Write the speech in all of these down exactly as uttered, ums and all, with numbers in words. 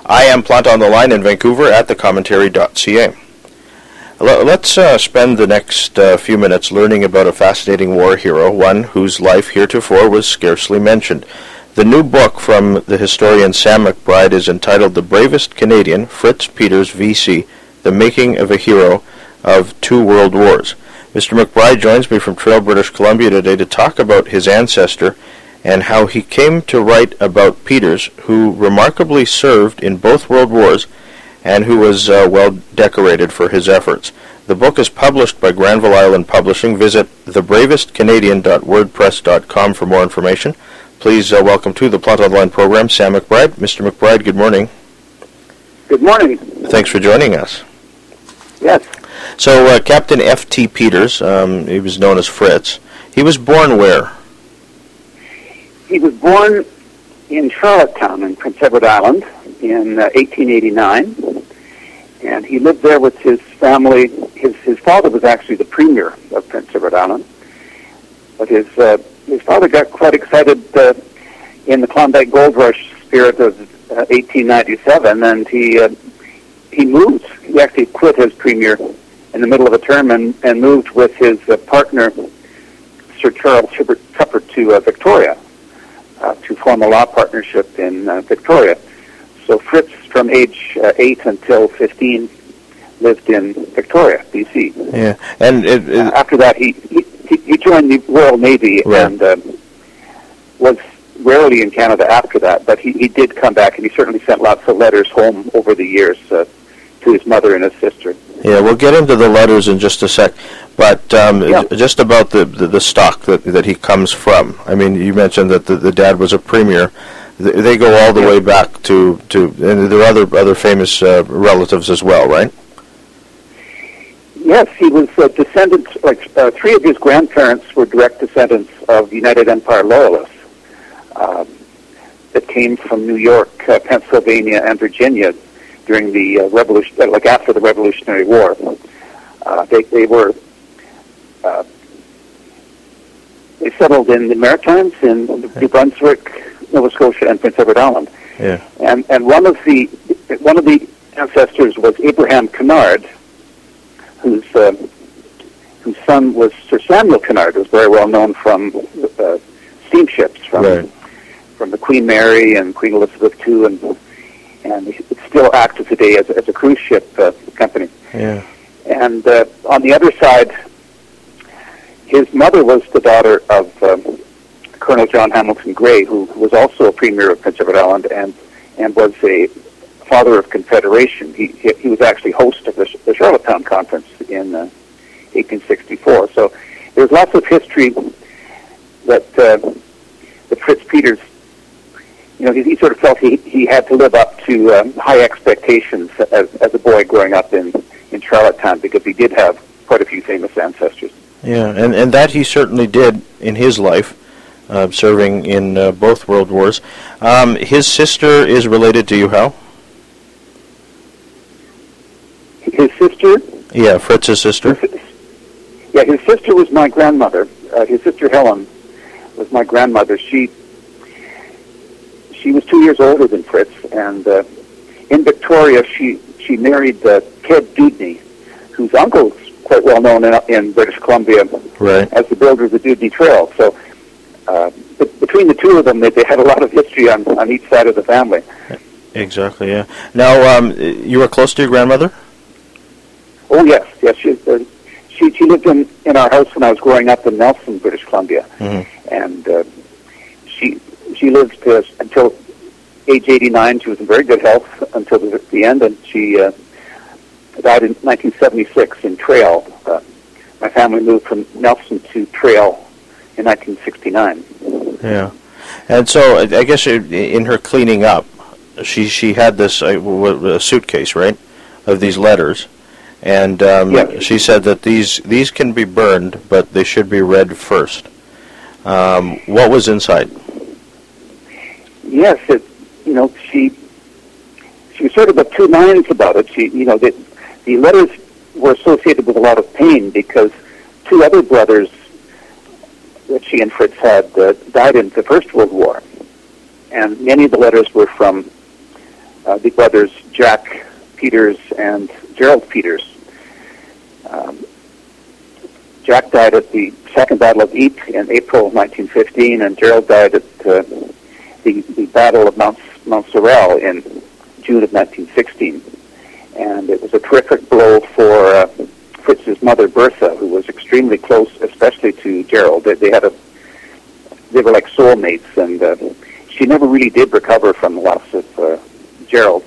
I am Plant on the Line in Vancouver at the commentary dot c a. Let's uh, spend the next uh, few minutes learning about a fascinating war hero, one whose life heretofore was scarcely mentioned. The new book from the historian Sam McBride is entitled The Bravest Canadian, Fritz Peters, V C, The Making of a Hero of Two World Wars. Mister McBride joins me from Trail, British Columbia today to talk about his ancestor and how he came to write about Peters, who remarkably served in both World Wars and who was uh, well decorated for his efforts. The book is published by Granville Island Publishing. Visit the bravest canadian dot wordpress dot com for more information. Please uh, welcome to the Plant on the Line program, Sam McBride. Mister McBride, good morning. Good morning. Thanks for joining us. Yes. So, uh, Captain F T Peters, um, he was known as Fritz. He was born where? He was born in Charlottetown in Prince Edward Island in uh, eighteen eighty-nine, and he lived there with his family. His his father was actually the premier of Prince Edward Island, but his uh, his father got quite excited uh, in the Klondike Gold Rush spirit of uh, eighteen ninety-seven, and he uh, he moved. He actually quit as premier in the middle of a term and, and moved with his uh, partner, Sir Charles Tupper, to uh, Victoria uh, to form a law partnership in uh, Victoria. So Fritz, from age uh, eight until fifteen, lived in Victoria, B C. Yeah, and it, it, uh, after that, he, he he joined the Royal Navy right. and uh, was rarely in Canada after that. But he, he did come back, and he certainly sent lots of letters home over the years uh, to his mother and his sister. Yeah, we'll get into the letters in just a sec. But um, yeah. j- just about the, the, the stock that, that he comes from. I mean, you mentioned that the, the dad was a premier. They go all the way back to, to and there are other other famous uh, relatives as well, right? Yes, he was a descendant, like uh, three of his grandparents were direct descendants of United Empire Loyalists um, that came from New York, uh, Pennsylvania, and Virginia during the uh, revolution, uh, like after the Revolutionary War. Uh, they, they were uh, they settled in the Maritimes, in New Brunswick, Nova Scotia, and Prince Edward Island. Yeah. And and one of the one of the ancestors was Abraham Kennard, whose uh, whose son was Sir Samuel Kennard, who was very well known from uh, steamships, from right. from the Queen Mary and Queen Elizabeth the Second, and and it's still active today as, as a cruise ship uh, company. Yeah. And uh, on the other side, his mother was the daughter of um, Colonel John Hamilton Gray, who was also a premier of Prince Edward Island and and was a father of Confederation. He he, he was actually host of the, the Charlottetown Conference in uh, eighteen sixty-four. So there's lots of history that uh, that Fritz Peters, you know, he, he sort of felt he he had to live up to um, high expectations as as a boy growing up in in Charlottetown, because he did have quite a few famous ancestors. Yeah, and and that he certainly did in his life. Uh, serving in uh, both World Wars. Um, his sister is related to you, how? His sister? Yeah, Fritz's sister. His, yeah, his sister was my grandmother. Uh, his sister Helen was my grandmother. She she was two years older than Fritz, and uh, in Victoria she she married uh, Ted Dewdney, whose uncle is quite well known in, in British Columbia right. as the builder of the Dewdney Trail. So. Uh, between the two of them, they, they had a lot of history on, on each side of the family. Exactly, yeah. Now, um, you were close to your grandmother? Oh, yes, yes. She, uh, she, she lived in, in our house when I was growing up in Nelson, British Columbia. Mm-hmm. And uh, she she lived uh, until age eighty-nine. She was in very good health until the, the end, and she uh, died in nineteen seventy-six in Trail. Uh, my family moved from Nelson to Trail in nineteen sixty-nine. Yeah, and so I guess in her cleaning up, she she had this uh, a suitcase, right, of these letters, and um, yeah. she said that these these can be burned, but they should be read first. Um, what was inside? Yes, it, you know, she she was sort of of two minds about it. She, you know, the, the letters were associated with a lot of pain because two other brothers that she and Fritz had uh, died in the First World War, and many of the letters were from uh, the brothers Jack Peters and Gerald Peters. Um, Jack died at the Second Battle of Ypres in April of nineteen fifteen, and Gerald died at uh, the, the Battle of Mount, Mount Sorel in June of nineteen sixteen. And it was a terrific blow for uh, Fritz's mother, Bertha, who was extremely close, especially to Gerald. They, they had a, they were like soulmates, and uh, she never really did recover from the loss of uh, Gerald.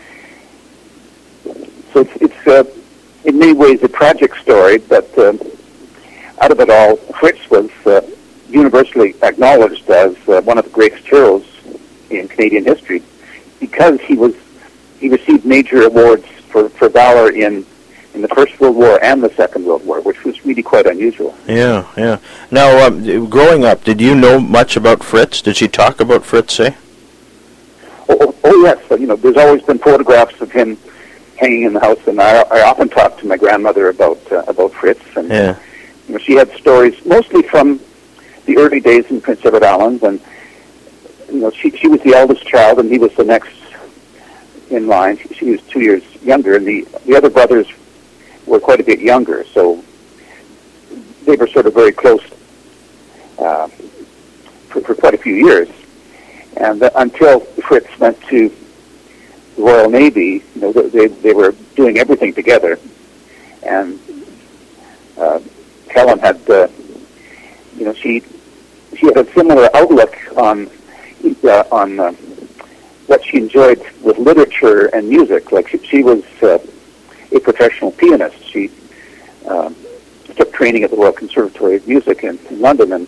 So it's, it's uh, in many ways a tragic story, but uh, out of it all, Fritz was uh, universally acknowledged as uh, one of the greatest heroes in Canadian history because he was he received major awards for, for valor in in the First World War and the Second World War, which was really quite unusual. Yeah, yeah. Now, um, growing up, did you know much about Fritz? Did she talk about Fritz, eh? Oh, oh, oh yes. So, you know, there's always been photographs of him hanging in the house, and I, I often talked to my grandmother about uh, about Fritz. And yeah. you know, she had stories mostly from the early days in Prince Edward Island, and you know, she she was the eldest child, and he was the next in line. She, she was two years younger, and the the other brothers were quite a bit younger, so they were sort of very close uh, for, for quite a few years. And uh, until Fritz went to the Royal Navy, you know, they they were doing everything together. And uh, Helen had, uh, you know, she she had a similar outlook on uh, on uh, what she enjoyed with literature and music. Like she, she was uh, a professional pianist. She um, took training at the Royal Conservatory of Music in, in London, and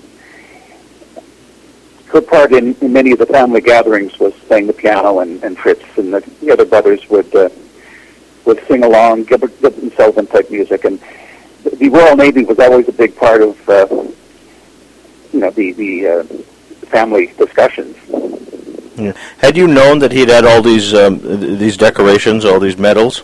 her part in, in many of the family gatherings was playing the piano, and, and Fritz and the, the other brothers would uh, would sing along, give, give themselves in type music. And the, the Royal Navy was always a big part of uh, you know the the uh, family discussions. Yeah. Had you known that he'd had all these um, these decorations, all these medals?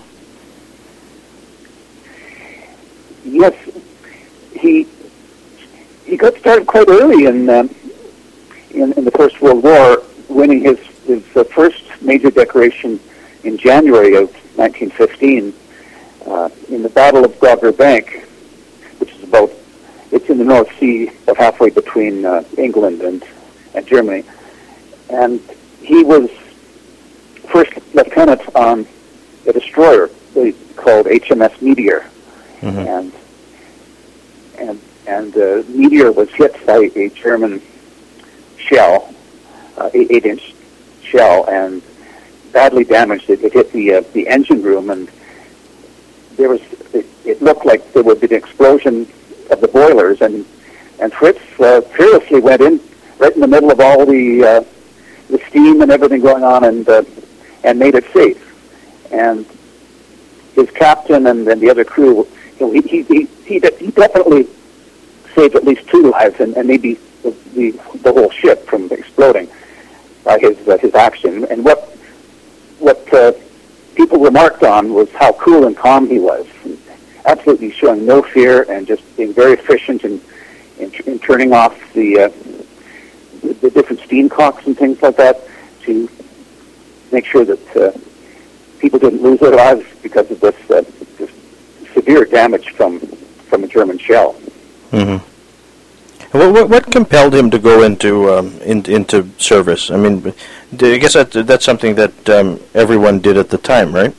Yes, he he got started quite early in uh, in, in the First World War, winning his his uh, first major decoration in January of nineteen fifteen uh, in the Battle of Dogger Bank, which is about it's in the North Sea, about halfway between uh, England and and Germany, and he was first lieutenant on a destroyer called H M S Meteor. Mm-hmm. And and and uh, Meteor was hit by a German shell, uh, eight-inch shell, and badly damaged. It, it hit the uh, the engine room, and there was it, it looked like there would be an explosion of the boilers. And and Fritz uh, fearlessly went in right in the middle of all the uh, the steam and everything going on, and uh, and made it safe. And his captain and, and the other crew, you know, he, he, he, he definitely saved at least two lives, and, and maybe the, the the whole ship from exploding by his uh, his action. And what what uh, people remarked on was how cool and calm he was, and absolutely showing no fear and just being very efficient in in, in turning off the, uh, the the different steam cocks and things like that to make sure that uh, people didn't lose their lives because of this, uh, this severe damage from from a German shell. Mm-hmm. What, what, what compelled him to go into um, in, into service? I mean, I guess that that's something that um, everyone did at the time, right?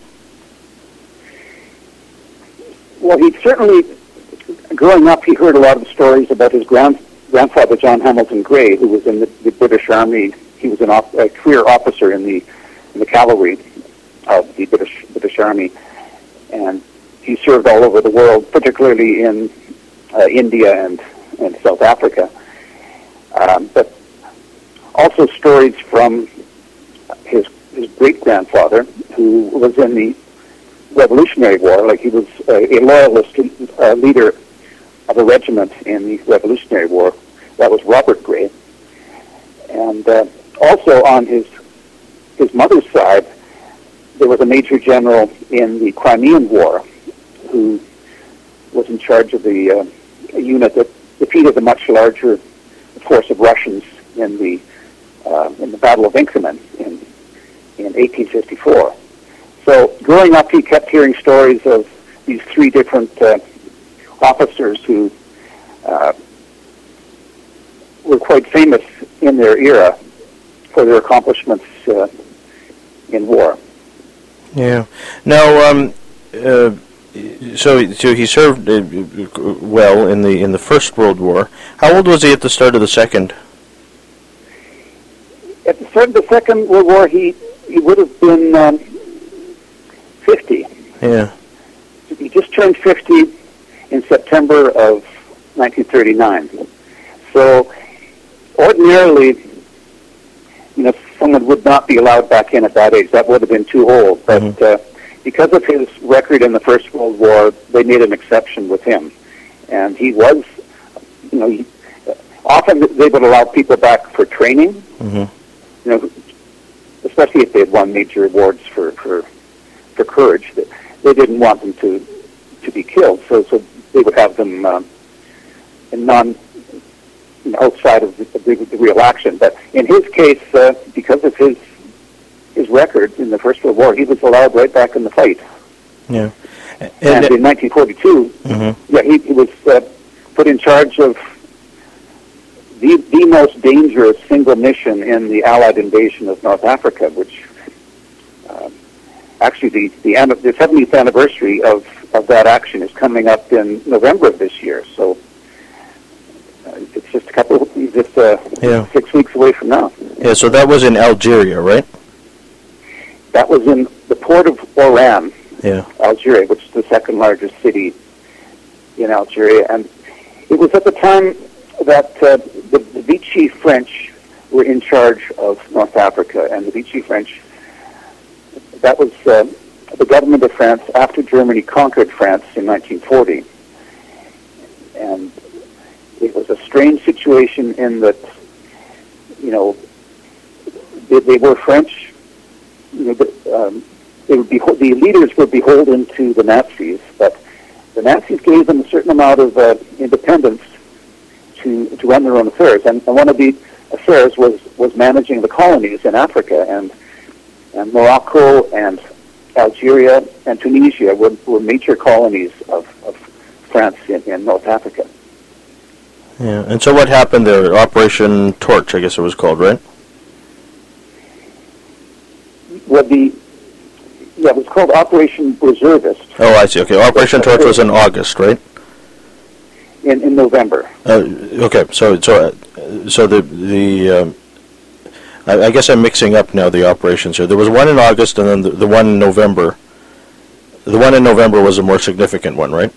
Well, he certainly, growing up, he heard a lot of stories about his grand, grandfather, John Hamilton Gray, who was in the, the British Army. He was an op- a career officer in the in the cavalry of the British British Army, and he served all over the world, particularly in uh, India and, and South Africa. Um, but also stories from his his great grandfather, who was in the Revolutionary War. Like he was a, a loyalist uh, leader of a regiment in the Revolutionary War. That was Robert Gray, and uh, also on his his mother's side, there was a major general in the Crimean War who was in charge of the uh, unit that defeated a much larger force of Russians in the uh, in the Battle of Inkerman in in eighteen fifty-four. So growing up, he kept hearing stories of these three different uh, officers who uh, were quite famous in their era for their accomplishments uh, in war. Yeah. Now, um, uh, so so he served uh, well in the in the First World War. How old was he at the start of the Second? At the start of the Second World War, he he would have been um, fifty. Yeah. He just turned fifty in September of nineteen thirty-nine. So ordinarily, you know, someone would not be allowed back in at that age. That would have been too old. But mm-hmm. uh, because of his record in the First World War, they made an exception with him. And he was, you know, he, uh, often they would allow people back for training, mm-hmm. you know, especially if they had won major awards for, for, for courage. They didn't want them to, to be killed, so, so they would have them um, in non... outside of the, the, the real action. But in his case, uh, because of his his record in the First World War, he was allowed right back in the fight. Yeah. And, and in nineteen forty-two, mm-hmm. yeah, he, he was uh, put in charge of the the most dangerous single mission in the Allied invasion of North Africa, which uh, actually the the, the seventieth anniversary of, of that action is coming up in November of this year. So it's just a couple, just uh, yeah. six weeks away from now. Yeah, so that was in Algeria, right? That was in the port of Oran, yeah. Algeria, which is the second largest city in Algeria. And it was at the time that uh, the, the Vichy French were in charge of North Africa. And the Vichy French, that was uh, the government of France after Germany conquered France in nineteen forty. And it was a strange situation in that, you know, they, they were French. You know, the, um, they would be, the leaders were beholden to the Nazis, but the Nazis gave them a certain amount of uh, independence to to run their own affairs. And, and one of the affairs was, was managing the colonies in Africa, and and Morocco and Algeria and Tunisia were, were major colonies of, of France in, in North Africa. Yeah, and so what happened there? Operation Torch, I guess it was called, right? Well, the yeah, it was called Operation Reservist. Oh, I see. Okay, Operation Torch was in August, right? In in November. Uh, okay, so so uh, so the the um, I, I guess I'm mixing up now the operations here. There was one in August, and then the, the one in November. The one in November was a more significant one, right?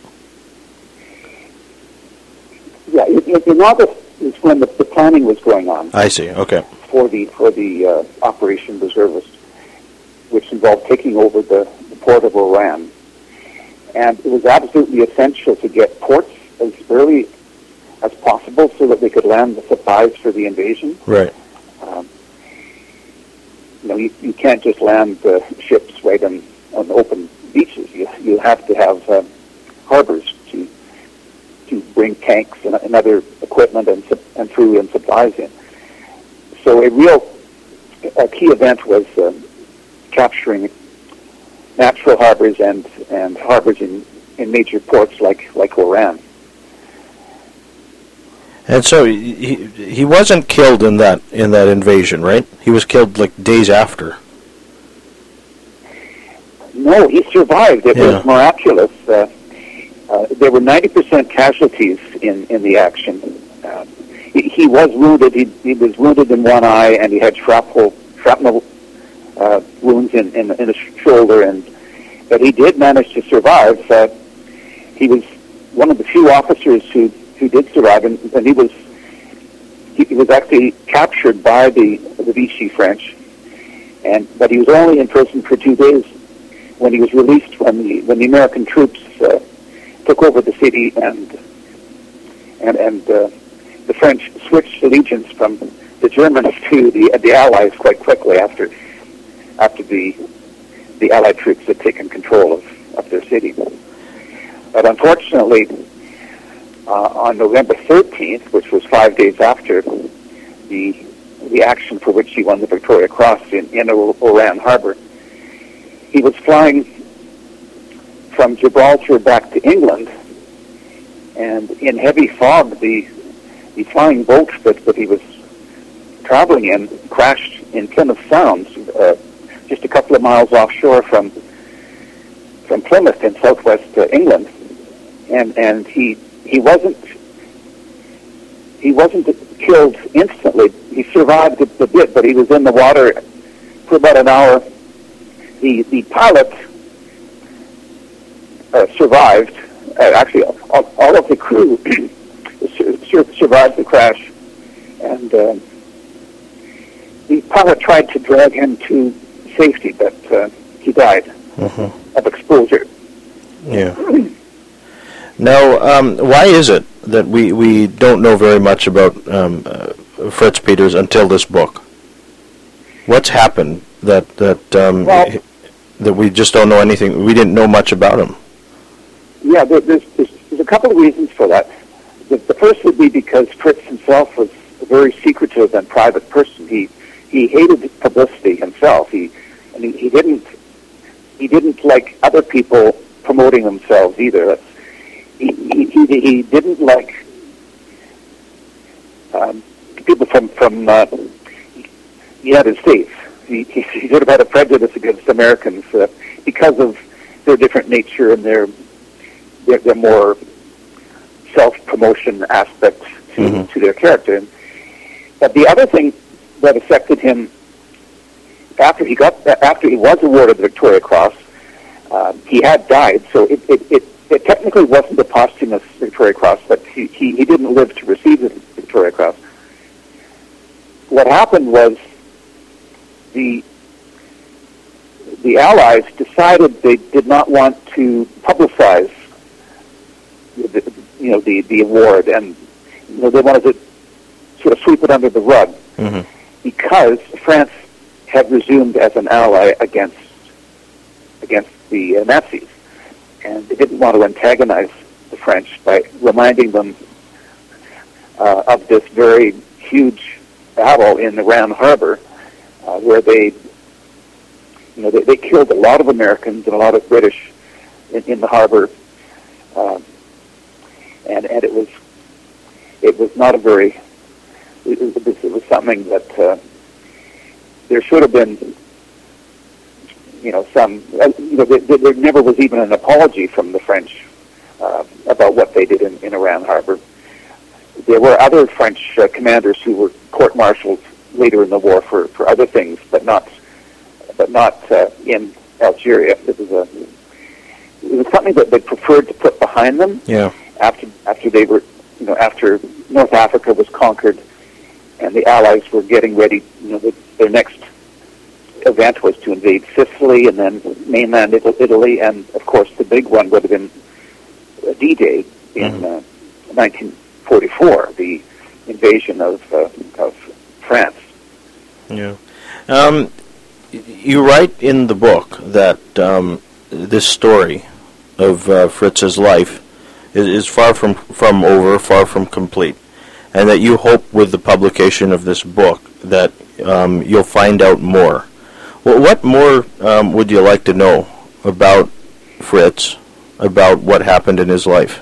Yeah, in, in August is when the, the planning was going on. I see. Okay. For the for the uh, Operation Reservist, which involved taking over the, the port of Oran, and it was absolutely essential to get ports as early as possible so that they could land the supplies for the invasion. Right. Um, you know, you, you can't just land the ships right on, on open beaches. You you have to have uh, harbors to to bring tanks and, and other equipment and and food and supplies in. So a real a key event was uh, capturing natural harbors and, and harbors in, in major ports like like Oran. And so he he wasn't killed in that in that invasion, right? He was killed like days after. No, he survived. It yeah. was miraculous. Uh, uh, there were ninety percent casualties in, in the action. Uh, he, he was wounded. He, he was wounded in one eye, and he had shrapnel, shrapnel uh, wounds in, in, in his shoulder. And but he did manage to survive. Uh, he was one of the few officers who, who did survive, and, and he was he, he was actually captured by the the Vichy French, and but he was only in prison for two days. When he was released, when the when the American troops uh, took over the city, and and and uh, the French switched allegiance from the Germans to the the Allies quite quickly after after the the Allied troops had taken control of, of their city. But unfortunately, uh, on November thirteenth, which was five days after the the action for which he won the Victoria Cross in, in Oran Harbor. He was flying from Gibraltar back to England, and in heavy fog, the the flying boat that, that he was traveling in crashed in Plymouth Sound, uh, just a couple of miles offshore from from Plymouth in southwest uh, England, and and he he wasn't he wasn't killed instantly. He survived a, a bit, but he was in the water for about an hour. The the pilot uh, survived. Uh, actually, all, all of the crew sur- survived the crash, and uh, the pilot tried to drag him to safety, but uh, he died mm-hmm. of exposure. Yeah. Now, um, why is it that we, we don't know very much about um, uh, Fritz Peters until this book? What's happened that that um, well, that we just don't know anything? We didn't know much about him. Yeah, there, there's, there's there's a couple of reasons for that. The, the first would be because Fritz himself was a very secretive and private person. He he hated publicity himself. He and he, he didn't he didn't like other people promoting themselves either. That's, he, he he he didn't like um, people from from uh, the United States. He, he he sort of had a prejudice against Americans uh, because of their different nature and their their, their more self-promotion aspect to, mm-hmm. to their character. But the other thing that affected him after he got after he was awarded the Victoria Cross, uh, he had died, so it, it, it, it technically wasn't a posthumous Victoria Cross, but he, he, he didn't live to receive the Victoria Cross. What happened was the the Allies decided they did not want to publicize the, you know the, the award, and you know they wanted to sort of sweep it under the rug mm-hmm. because France had resumed as an ally against against the uh, Nazis, and they didn't want to antagonize the French by reminding them uh, of this very huge battle in Oran Harbor, uh, where they, you know, they, they killed a lot of Americans and a lot of British in, in the harbor, uh, and and it was it was not a very it was, it was something that uh, there should have been, you know, some, you know, there, there never was even an apology from the French uh, about what they did in, in Oran Harbor. There were other French uh, commanders who were court-martialed later in the war for, for other things, but not but not uh, in Algeria. It was a it was something that they preferred to put behind them. Yeah. After after they were, you know, after North Africa was conquered, and the Allies were getting ready, you know, the, their next event was to invade Sicily and then mainland Italy, and of course the big one would have been D-Day in mm-hmm. uh, nineteen forty-four, the invasion of uh, of France. Yeah. Um, you write in the book that um, this story of uh, Fritz's life is, is far from, from over, far from complete, and that you hope with the publication of this book that um, you'll find out more. Well, what more um, would you like to know about Fritz, about what happened in his life?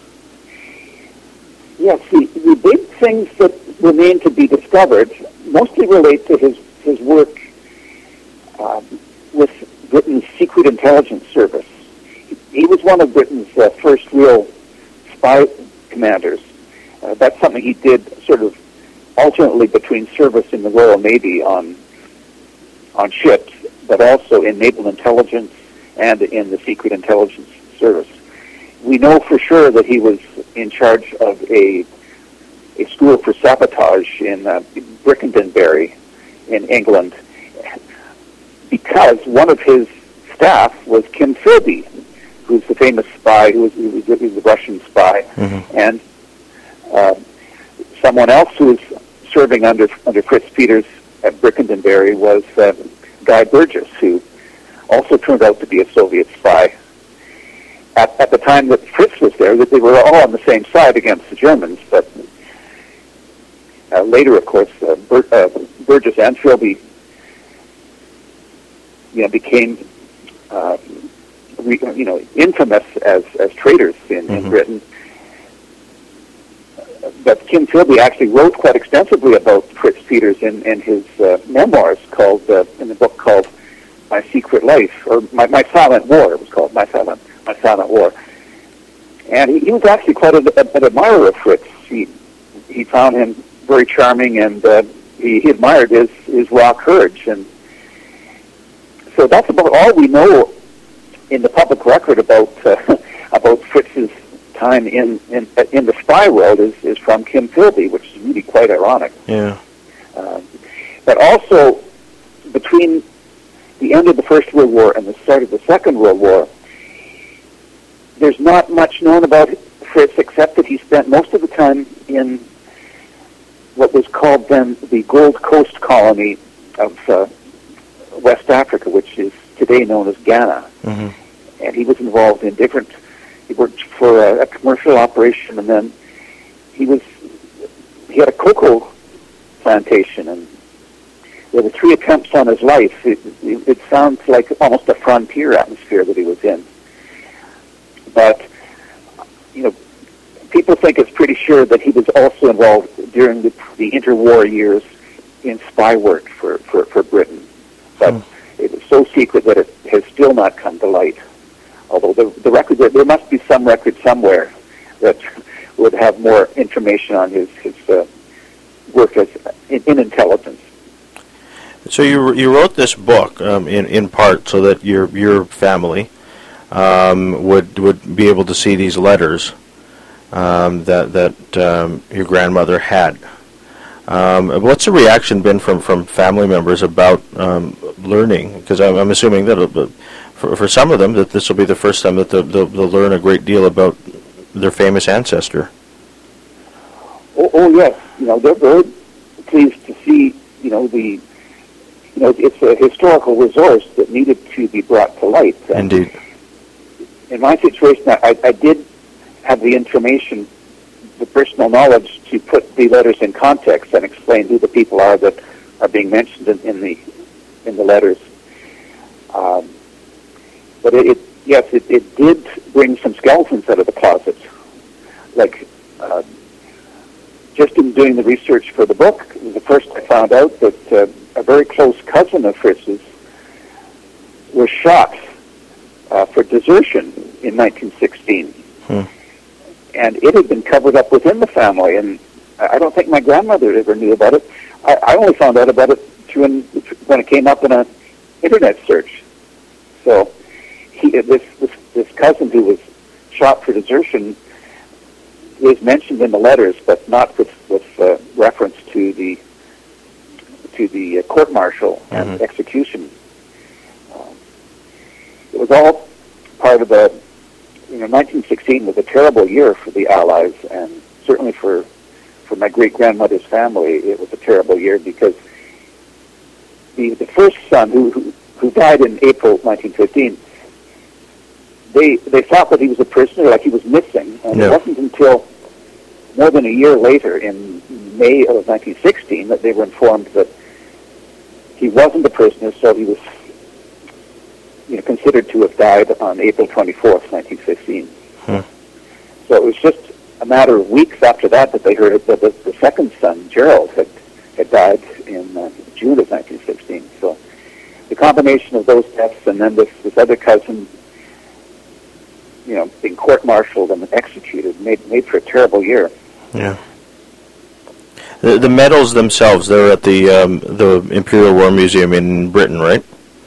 Yes, the, the big things that remain to be discovered mostly relate to his, his work uh, with Britain's Secret Intelligence Service. He, he was one of Britain's uh, first real spy commanders. Uh, that's something he did sort of alternately between service in the Royal Navy on on ships, but also in naval intelligence and in the Secret Intelligence Service. We know for sure that he was in charge of a a school for sabotage in uh, Brickendenbury in England, because one of his staff was Kim Philby, who's the famous spy, who was, who was, who was a Russian spy, mm-hmm. and uh, someone else who was serving under under Fritz Peters at Brickendenbury was uh, Guy Burgess, who also turned out to be a Soviet spy. At, at the time that Fritz was there, that they were all on the same side against the Germans, but uh, later, of course, uh, Bur- uh, Burgess and Philby, you know, became, uh, re- you know, infamous as, as traitors in, mm-hmm. in Britain. But Kim Philby actually wrote quite extensively about Fritz Peters in, in his uh, memoirs, called uh, in the book called My Secret Life, or My, My Silent War. It was called My Silent My Silent War. And he, he was actually quite a, a, an admirer of Fritz. He he found him very charming, and uh, he, he admired his his raw courage. And so that's about all we know in the public record about uh, about Fritz's time in, in in the spy world is, is from Kim Philby, which is really quite ironic. Yeah. Uh, but also, between the end of the First World War and the start of the Second World War, there's not much known about Fritz except that he spent most of the time in what was called then the Gold Coast colony of uh, West Africa, which is today known as Ghana. Mm-hmm. And he was involved in different. He worked for a, a commercial operation, and then he was he had a cocoa plantation, and there were three attempts on his life. It, it, it sounds like almost a frontier atmosphere that he was in. But, you know, people think it's pretty sure that he was also involved during the, the interwar years in spy work for, for, for Britain. But mm. it was so secret that it has still not come to light. Although the, the record, there must be some record somewhere that would have more information on his, his uh, work as in, in intelligence. So you you wrote this book um, in in part so that your your family um, would would be able to see these letters um, that that um, your grandmother had. Um, what's the reaction been from, from family members about um, learning? Because I'm, I'm assuming that uh, for for some of them that this will be the first time that they'll, they'll, they'll learn a great deal about their famous ancestor. Oh, oh yes, you know they're very pleased to see you know the. You know, it's a historical resource that needed to be brought to light. And indeed. In my situation, I, I did have the information, the personal knowledge to put the letters in context and explain who the people are that are being mentioned in, in the in the letters. Um, but it, it yes, it, it did bring some skeletons out of the closet. Like, uh, just in doing the research for the book, it was the first I found out that uh, a very close cousin of Fritz's was shot uh, for desertion in nineteen sixteen. Hmm. And it had been covered up within the family, and I don't think my grandmother ever knew about it. I, I only found out about it through an, when it came up in an internet search. So he, this, this, this cousin who was shot for desertion is mentioned in the letters, but not with, with uh, reference to the to the uh, court-martial and mm-hmm. execution. Um, it was all part of the, you know, nineteen sixteen was a terrible year for the Allies, and certainly for for my great-grandmother's family, it was a terrible year because the the first son, who who, who died in April nineteen fifteen, they they thought that he was a prisoner, like he was missing, and yeah. It wasn't until more than a year later, in May of nineteen sixteen, that they were informed that he wasn't a prisoner, so he was, you know, considered to have died on April twenty-fourth, nineteen fifteen. Hmm. So it was just a matter of weeks after that that they heard that the, the second son, Gerald, had had died in uh, June of nineteen sixteen. So the combination of those deaths and then this, this other cousin, you know, being court-martialed and executed made made for a terrible year. Yeah. The, the medals themselves, they're at the um, the Imperial War Museum in Britain, right?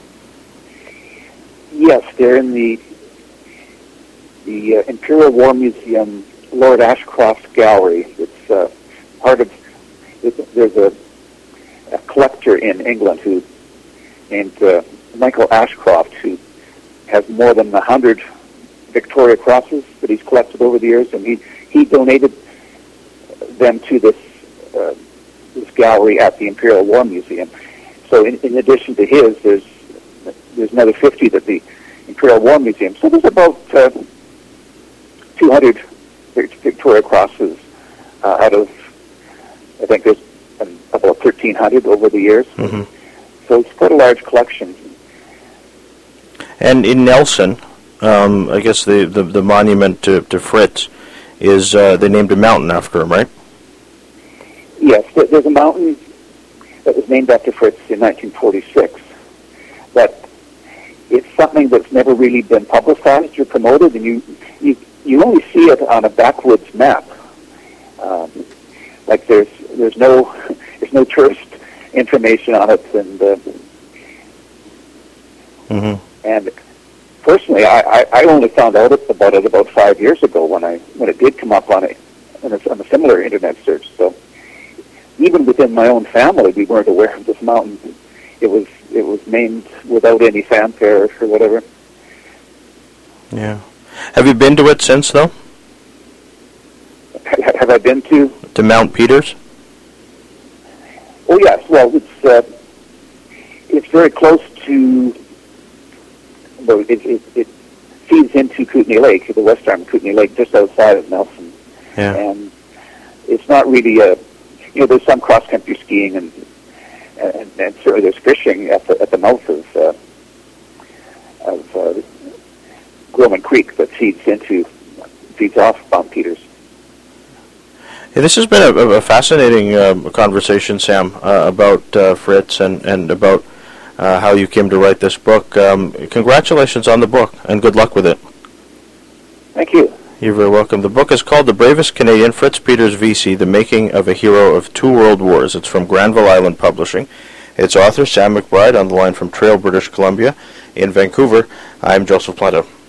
Yes, they're in the the uh, Imperial War Museum, Lord Ashcroft Gallery. It's uh, part of. It, there's a, a collector in England who named uh, Michael Ashcroft, who has more than a hundred Victoria Crosses that he's collected over the years, and he he donated them to this. Uh, this gallery at the Imperial War Museum. So in, in addition to his, there's there's another fifty at the Imperial War Museum. So there's about uh, two hundred Victoria Crosses uh, out of, I think there's about thirteen hundred over the years. Mm-hmm. So it's quite a large collection. And in Nelson, um, I guess the, the, the monument to, to Fritz is, uh, they named a mountain after him, right? Yes, there's a mountain that was named after Fritz in nineteen forty-six. But it's something that's never really been publicized or promoted, and you you, you only see it on a backwoods map. Um, like there's there's no there's no tourist information on it, and uh, mm-hmm. and personally, I, I, I only found out about it about five years ago when I when it did come up on a on a, on a similar internet search. So even within my own family, we weren't aware of this mountain. It was it was named without any fanfare or whatever. Yeah. Have you been to it since, though? H- have I been to? To Mount Peters? Oh yes. Well, it's uh, it's very close to. Well, it, it, it feeds into Kootenay Lake, the west arm of Kootenay Lake, just outside of Nelson. Yeah. And it's not really a. You know, there's some cross country skiing and. And, and certainly there's fishing at the at the mouth of uh, of uh, Groman Creek that feeds into feeds off Mount Peters. Yeah, this has been a, a fascinating uh, conversation, Sam, uh, about uh, Fritz and and about uh, how you came to write this book. Um, congratulations on the book, and good luck with it. Thank you. You're very welcome. The book is called The Bravest Canadian, Fritz Peters, V C, The Making of a Hero of Two World Wars. It's from Granville Island Publishing. Its author, Sam McBride, on the line from Trail, British Columbia. In Vancouver, I'm Joseph Planta.